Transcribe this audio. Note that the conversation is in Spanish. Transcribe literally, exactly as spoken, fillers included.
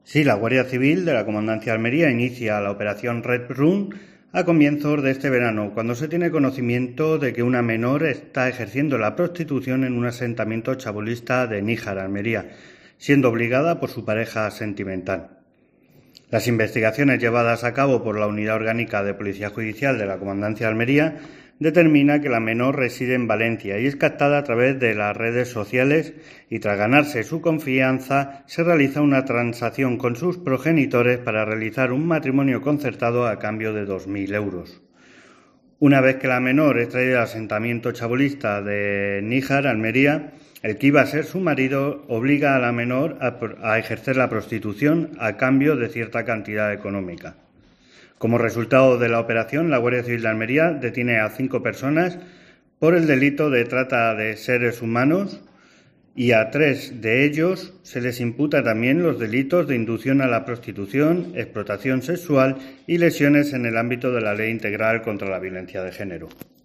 Sí, la Guardia Civil de la Comandancia de Almería inicia la operación Red Room a comienzos de este verano, cuando se tiene conocimiento de que una menor está ejerciendo la prostitución en un asentamiento chabolista de Níjar, Almería, siendo obligada por su pareja sentimental. Las investigaciones llevadas a cabo por la Unidad Orgánica de Policía Judicial de la Comandancia de Almería determina que la menor reside en Valencia y es captada a través de las redes sociales y tras ganarse su confianza se realiza una transacción con sus progenitores para realizar un matrimonio concertado a cambio de dos mil euros. Una vez que la menor es traída al asentamiento chabolista de Níjar, Almería, el que iba a ser su marido obliga a la menor a, a ejercer la prostitución a cambio de cierta cantidad económica. Como resultado de la operación, la Guardia Civil de Almería detiene a cinco personas por el delito de trata de seres humanos y a tres de ellos se les imputa también los delitos de inducción a la prostitución, explotación sexual y lesiones en el ámbito de la Ley Integral contra la Violencia de Género.